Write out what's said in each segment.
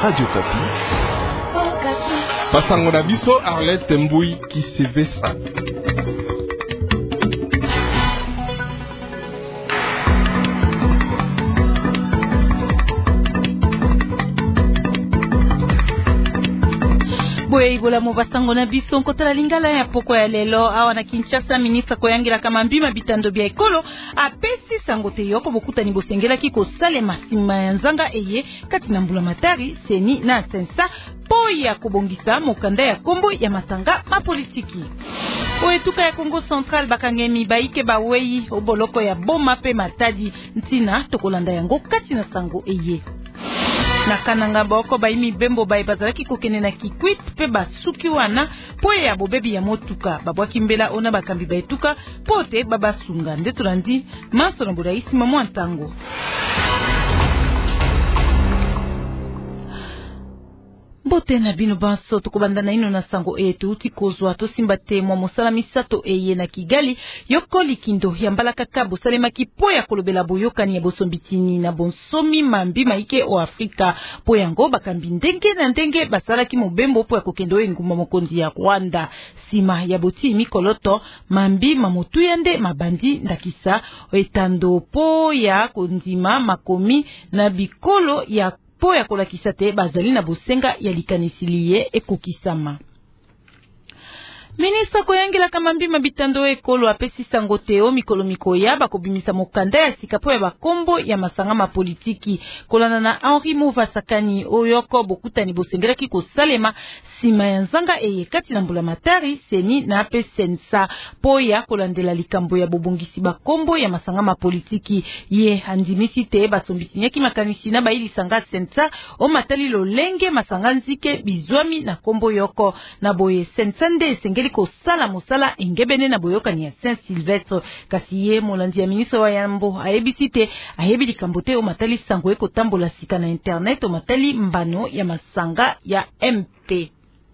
Radio Kapi. Basango na biso Arlette Mbui Kisevesa. Ibola mobasango na biso nkotala lingala ya poko ya lelo awa na Kinshasa. Ministre koyangira kama mbima bitando bya ekolo apesi sango te yoko bokutani bosengela kiko sale masima ya nzanga eye kati na mbula matari seni na sensa po ya kubongisa mokanda ya kombo ya masanga mapolitiki. Oetuka ya Kongo Central bakangemi baike bawei oboloko ya boma pe matadi ntina tokolanda yango kati na sango eye. Na kananga boko baimi bembo bai bazalaki kokene na kikwit pe basuki wana po ya bobebi ya motuka babwaki mbela ona bakambi baetuka pote babasunga nde tulandi maso na buraisi mamo ntango. Bote na bino banso tokobandana ino na sango etu utikozwa tosimba te mwa mosala misato eye na Kigali yoko likindo ya mbalaka kabo salemaki po ya kolobela boyokani ya bosombitini na bonsomi mambi maike o Afrika po yango bakambi ndenge na ndenge basalaki mobembo po ya kokendo engumba mokonzi ya Rwanda sima ya boti mikoloto mambi mamotu yande mabandi ndakisa etando po ya kondima makomi na bikolo ya po ya kolakisa te bazali na bosenga ya likanisiliye ekokisama. Ministre koyangela kama mbima bitando ekolo apesi sango teo mikolo mikoya bakobimisa mokanda ya sikapo ya bakombo ya masanga mapolitiki kolana na Henri Mouva Sakani oyoko bokutani bosengelaki kosalema sima ya nzanga eye kati na mbula matari seni na ape sensa po ya kolandela likambo ya bobongisi bakombo ya masanga mapolitiki ye andimisi te basombitinyaki makanisi na baili sanga sensa o matali lolenge masanga nzike bizwami na kombo yoko na boye sensa nde sengeli ko sala mosala engebene na boyokani ya Saint Sylvestre kasi ye molandi ya ministre wa yambo ayebisi te ayebi likambo te o matali sango eko tambola sika na internet o matali mbano ya masanga ya MP.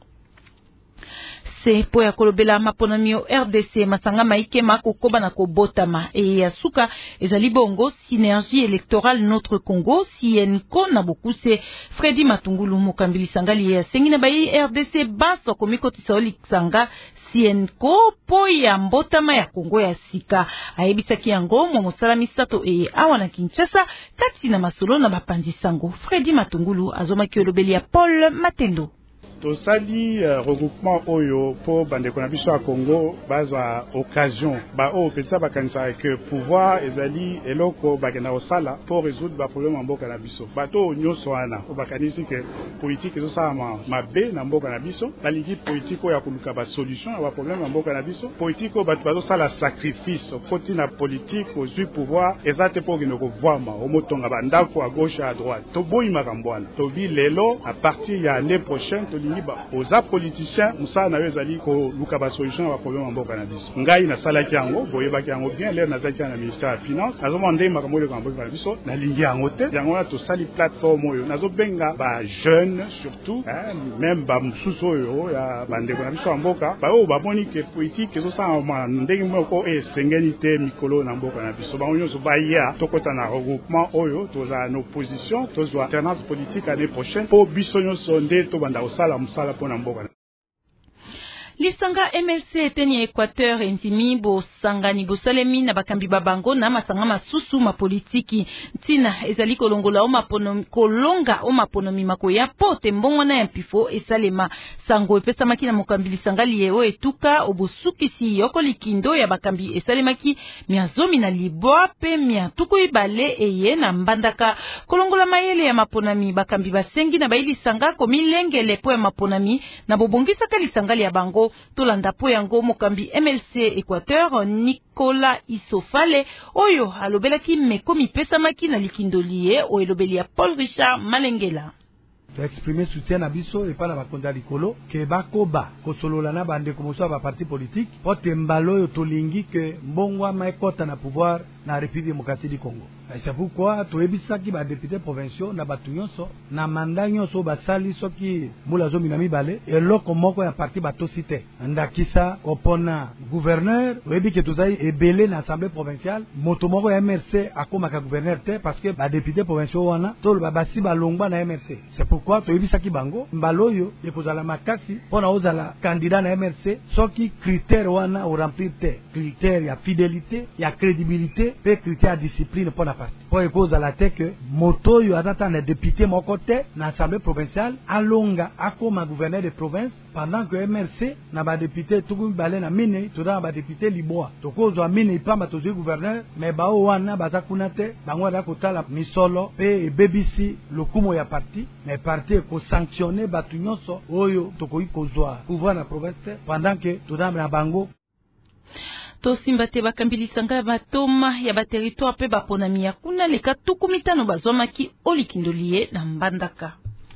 Se po ya kolobela maponami o RDC masanga maike mako koba na kobotama e ya suka ezali bongo Synergie électorale Notre Congo CNCO na bokuse Fredi Matungulu mokambili sangali ya sengi na bayi RDC baso komiko tisaoli sanga CNCO po ya mbotama ya Kongo ya sika ayebisaki yango mo mosala misato e awa na Kinshasa kati na masolo na bapanzi sango. Fredi Matungulu azomaki olobeli ya Paul Matendo. Tosali regroupement oyo po bandeko na biso ya Congo bazwa occasion ba o petsa bakanisa que pouvoir ezali eloko bakena osala pour résoudre ba problème en mboka na biso bato nyonso wana o bakanisi que politique ezo sala mabe na mboka na biso baliki politique oyo ya koluka ba solution ya ba problème en mboka na biso politique oyo bato bazo sala sacrifice koti na politique ozui pouvoir ezate po kino ko vwama o motonga bandako à gauche à droite to boyi makambwana to bi lelo à partir ya l'année prochaine to oza politicien musa na yezali ko luka ba solution ya problème en mboka na biso ngai na salaki yango boyebaki yango bien l'air na zaki na ministère ya finance azomande makambo le kambo na biso na lingi yango te yango na to sali plateforme oyo nazo benga ba jeune surtout même ba mususu oyo ya bandeko na biso ya mboka ba o baboni ke politique ezo sa ndenge moko esengeni te mikolo na mboka na biso ba onyo ba ya tokota na regroupement oyo toza na opposition toza alternance politique année prochaine po biso nyonso nde to banda osala musala pona mboka. Lisanga MLC teni Equateur entimi bo sangani bo salemi na bakambi babango na masanga masusu mapolitiki ntina ezali kolongola o maponomi kolonga o maponomi makoya pote mbongo na mpifo esalema sango epesa makina mokambi lisanga lieo etuka obosukisi yoko likindo ya bakambi esalemaki miazomi na libwa pe miatuku ibale eye na mbandaka kolongola mayele ya maponami bakambi basengi na baili sanga komilengele po ya maponami na bobongisa kalisanga ya bango tolanda po yango mokambi MLC Equateur Nicolas Isofale oyo alobelaki mekomi pesamaki na likindolie o elobeli ya Paul Richard Malengela. To exprimer soutien na biso et pas na bakonza likolo ke bakoba kosolola na bande komoso ba parti politique pote mbalo yo tolingi ke mbongwa maekota na pouvoir na République démocratique du Congo. Et c'est pourquoi toyebisaki ba député provinciaux na batu nyonso na mandat nyonso basali soki mula zo minami bale eloko moko ya parti batosite ndakisa kopona gouverneur oyebi ke tozali ebele na assemblée provinciale moto moko ya MRC akomaka gouverneur te parce que ba député provinciaux wana tolo basi balongwa na MRC. C'est pourquoi toyebisaki bango mbaloyo ekozala makasi pona ozala candidat na MRC soki critère wana o remplir te critère ya fidélité ya crédibilité pe critère ya discipline pona parti. Pour cause à la tête que moto yo atata na député mon côté na assemblée provinciale alonga akoma gouverneur de province pendant que MRC na ba député tuku balé na mine to da ba député liboa to kozo mine pa ma tozo gouverneur mais ba wana baza kunate bango da kotala misolo pe BBC lokumo ya parti mais parti ko sanctionner batu nyonso oyo to ko ikozwa pouvoir na province pendant que to da na bango tosimba te bakambilisanga batoma ya baterritoire pe baponami ya kuna leka 15 bazwamaki olikindoliye na Mbandaka.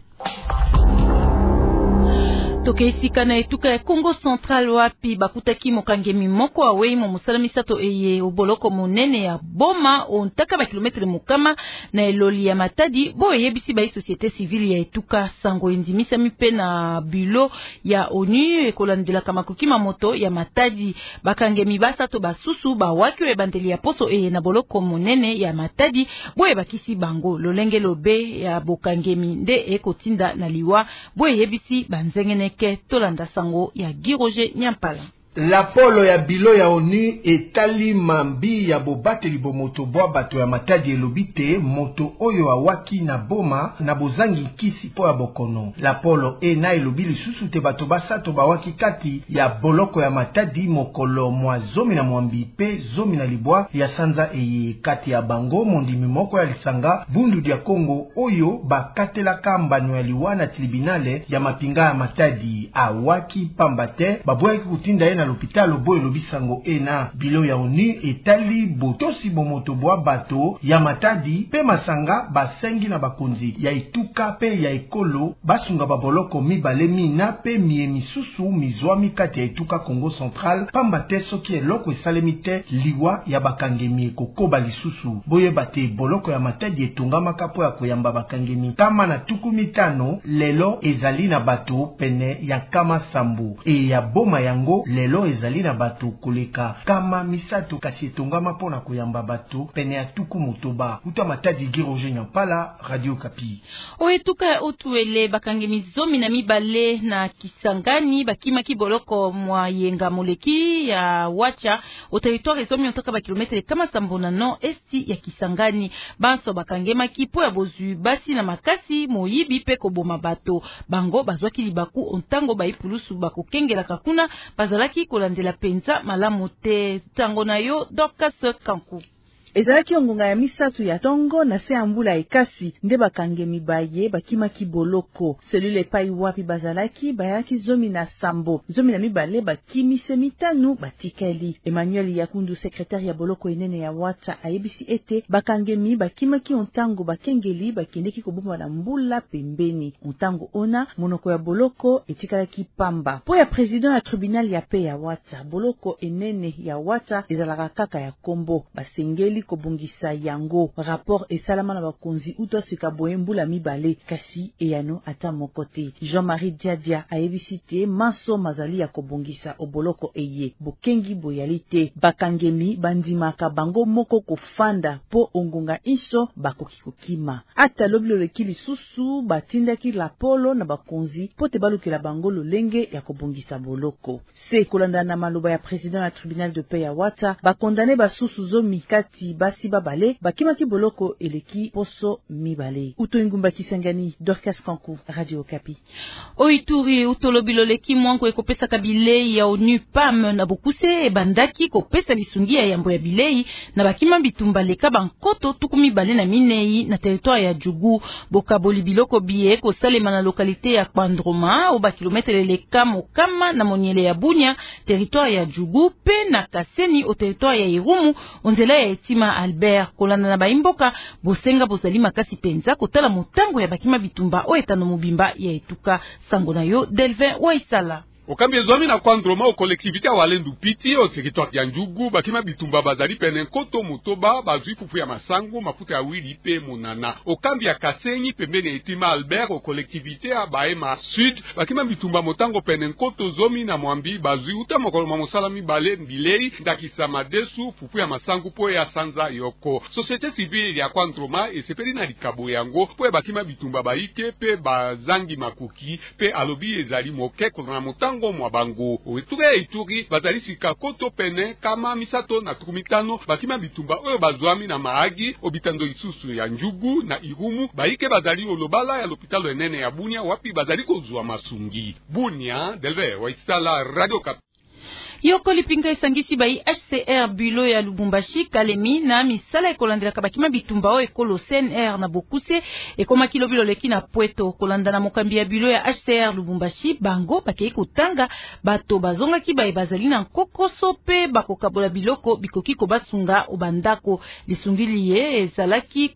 Tokeisika na etuka ya Congo Central wapi bakutaki mokangemi moko awei mo musala misato eye oboloko monene ya boma ontaka ba kilometre mukama na eloli ya Matadi bo yebisi ba société civile ya etuka sango endimisa mipe na bulo ya ONU ekolandela kama kokima moto ya Matadi bakangemi basato basusu ba waki ebandeli ya poso eye na boloko monene ya Matadi bo ebakisi bango lolenge lobe ya bokangemi nde ekotinda na liwa bo yebisi banzengene Tolanda sango ya Giroje Nyampala. La polo ya bilo ya ONU etali mambi ya bobateli bomoto bwa bato ya Matadi elobite moto oyo awaki na boma na bozangi kisi po ya bokono. La polo na elobi lisusu te bato basato bawaki kati ya boloko ya Matadi mokolo mwa zomi na mwambi pe zomi na libwa ya sanza eye kati ya bango mondimi moko ya lisanga bundu dia Kongo oyo bakatelaka mbano ya liwa na tribunale ya mapinga ya Matadi awaki pambate babwaki kutinda ye na l'hôpital bo elobi sango na bilo ya ONU etali botosi bomoto bwa bato ya Matadi pe masanga basengi na bakonzi ya etuka pe ya ekolo basunga baboloko mibale mina pe misusu mizwami kati ya etuka Congo Central pamba te soki eloko esalemi te liwa ya bakangemi kokoba lisusu boye bate boloko ya Matadi etongamaka po ya koyamba bakangemi kama na 15 lelo ezali na bato pene ya kama sambu e ya boma yango lelo ezali na bato koleka kama misato kasi etongama pona koyamba bato pene ya tuku motoba uta Matadi Giroje Nyampala Radio Kapi. Oetuka ya otuele bakangemi zomi na mibale na Kisangani bakimaki boloko mwa yenga moleki ya wacha o territoire zomi otoka ba kilometre kama sambona no esti ya Kisangani banso bakangemaki po ya bozui basi na makasi moyibi pe koboma bato bango bazwaki libaku ontango baipulusu bakokengela kakuna bazalaki kolandela penza malamu te tango na yo Dorcas Kanku. Ezalaki ongonga ya misatu ya tongo na se ambula ekasi nde bakangemi baye bakimaki boloko selule pai wapi bazalaki bayaki zomi na sambo zomi na mibale bakimise mitanu batikali. Emmanuel Yakundu secrétaire ya boloko enene ya Wata ayebisi ete bakangemi bakimaki ontango bakengeli bakendeki koboma na mbula pembeni ontango ona monoko ya boloko etikalaki pamba po ya président ya tribunal ya pe ya Wata boloko enene ya Wata ezalaka kaka ya kombo basengeli kobungisa yango rapport esalama na bakonzi utosika boyembula mibale kasi eyano ata mokote. Jean-Marie Diadia ayebisi te maso mazali ya kobungisa oboloko eye bokengi boyalite bakangemi bandimaka bango moko kofanda po ongonga iso bakoki kokima ata lobilo lekili susu batindaki la polo na bakonzi po te balukela bango lolenge ya kobungisa boloko se kolanda na maloba ya président ya tribunal de paix ya Wata bakondane basusu zomi kati basi babale bakimaki boloko eleki poso mibale. Uto ingumba Kisangani, Dorcas Kanku, Radio Kapi. Oituri utolobilo leki mwango ekopesa kabilei ya ONU PAM na bokuse bandaki kopesa lisungia ya yambo ya bilei na bakima bitumba leka bankoto tukumi bale na minei na territoire ya Djugu bokaboli biloko biye ko salema na localité ya Pandroma au ba kilometre leka mokama na moniele ya Bunya territoire ya Djugu pe na Kaseni au territoire ya Irumu onzela ya Etima Albert kolanda na baimboka bosenga bozali makasi penza kotala motango ya bakima bitumba o etano mobimba ya etuka sango na yo Delvin Waisala. Okambi ezwami na kwandroma o collectivité walendu piti o territoire ya Njugu bakima bitumba bazali pene nkoto mutoba bazui fufu ya masango mafuta ya wili pe monana. Okambi ya Kasenyi pembeni etima Albert o collectivité ya Baema Sud bakima bitumba motango pene nkoto zomi na mwambi bazui uta mokoloma mosalami bale bilei ndakisa madesu fufu ya masango po ya sanza yoko. Société civile ya kwandroma esepeli na likabo yango po bakima bitumba baike pe bazangi makuki pe alobi ezali moke na motango mwa bango oeture ituri bazali sika koto pene kama misato na tukumitano bakima bitumba oyo bazwami na maagi obitando isusu ya Njugu na Irumu baike bazali olobala ya l'hôpital enene ya Bunia wapi bazali kozwa masungi. Bunia Delver waisala Radio Kapi. Yoko lipinga esangisi bai HCR Bulo ya Lubumbashi Kalemi na misala ekolandela kabakima bitumba o ekolo CNR na Bokuse ekoma kilobilo leki na Pweto kolandana mokambi ya Bulo ya HCR Lubumbashi bango bakei kotanga bato bazonga ki bai bazali na kokoso pe bakokabola biloko bikoki ko basunga obandako lisungili ye ezalaki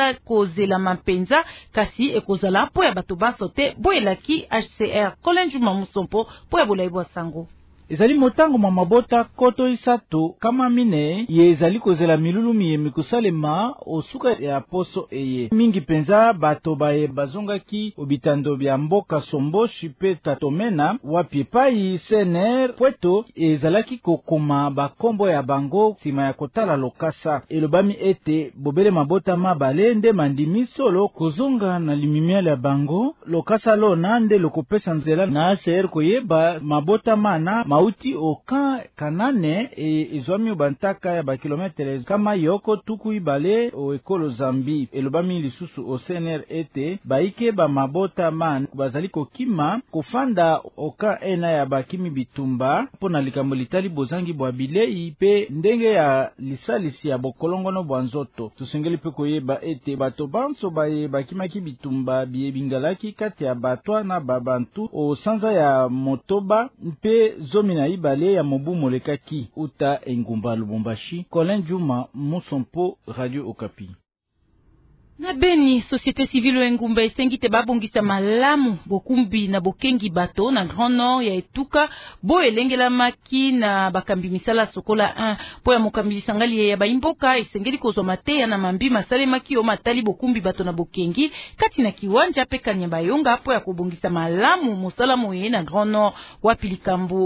kozela mapenza kasi ekozala po ya bato basote boelaki HCR Kolenjuma Musompo po ya bolaibwa sango. Ezali motango mwa mabota koto isato kama mine ye ezali kozela milulumi ye mikusalema osuka ya poso eye mingi penza bato baye bazongaki obitando bya mboka Somboshi pe Tatomena wapi pai CNR Pweto ezalaki kokoma bakombo ya bango sima ya kotala lokasa elobami ete bobele mabota mabale nde mandimi solo kozonga na limimiale ya bango lokasa lo nande lokopesa nzela na HCR koyeba mabota mana mauti oka kanane ezwami obantaka ya bakilometre kama yoko tuku ibale o ekolo Zambi elobami lisusu o CNR ete baike ba mabota man bazali kokima kofanda oka ena ya bakimi bitumba pona likambo litali bozangi bwa bilei pe ndenge ya lisalisi ya bokolongono bwa nzoto tusengeli pe koyeba ete bato banso baye bakimaki bitumba biebingalaki kati ya batwa na babantu o sanza ya Motoba mpe zomi na ibale ya mobu molekaki uta engumba Lubumbashi. Kolenjuma Musompo, Radio Okapi. Na Beni, société civile engumba esengite babongisa malamu bokumbi na bokengi bato na Grand Nord ya etuka bo elengela maki na bakambi misala sokola 1 po ya mokambi sangali ya baimboka esengeli kozwa mateya na mambi masale maki o matali bokumbi bato na bokengi kati na kiwanja pe kanya bayonga po ya kobongisa malamu mosala moye na Grand Nord wapi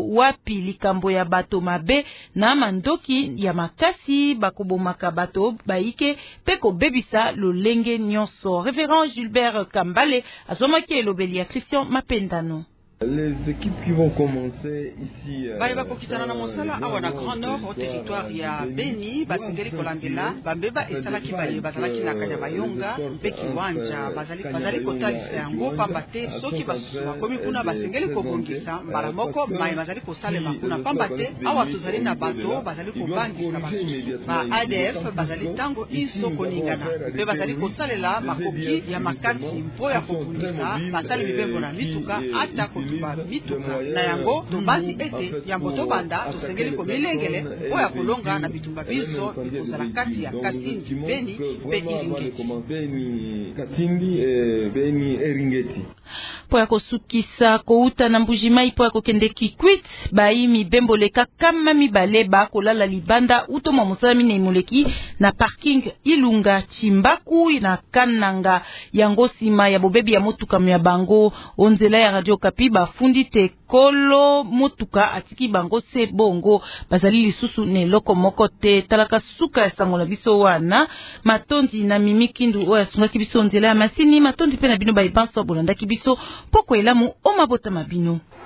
likambo ya bato mabe na mandoki ya makasi bakobomaka bato baike pe kobebisa lolenge nyonso. Révérend Gilbert Kambale azomaki elobeli ya Christian Mapendano. Les équipes qui vont commencer ici va kokitana na mosala awa na Grand Nord au territoire ya Beni basengeli kolandela bambeba esalaki baye bazalaki na kanya bayonga pe kiwanja bazali kotalisa yango pamba te soki bakomi kuna basengeli kobongisa mbala moko mai bazali kosalema kuna pamba te awa tozali na bato bazali kobangisa basusu ba ADF bazali tango iso koningana pe bazali kosalela makoki ya makasi mpo ya kobundisa basali mibembo na mituka ata mituka na yango tobandi ete yango tobanda tosengeli komilengele po ya kolonga na bitumba biso bikozala kati ya Kasindi, Beni, Eringeti. Po ya kosukisa kouta na Mbujimai po ya kokende Kikwit bai mibembo leka kama mibale ba kolala libanda uto mwa mosala mine imoleki na parking Ilunga Chimbaku na Kananga yango sima ya bobebi ya motuka ya bango onzela ya Radio Kapi bafundi te kolo motuka atiki bango se bongo bazali lisusu ne loko moko te talaka suka ya sangola biso wana matondi na mimikindu oya sungaki biso onzela ya masini matondi pe na bino baibanso bolandaki biso poko elamu o mabota mabino.